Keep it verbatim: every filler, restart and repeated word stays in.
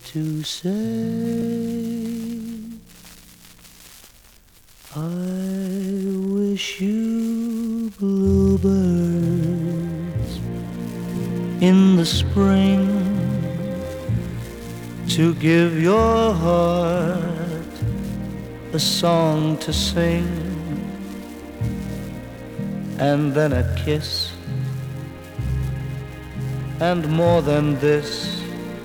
to say, I wish you bluebirds in the spring to give your heart a song to sing, and then a kiss, and more than this,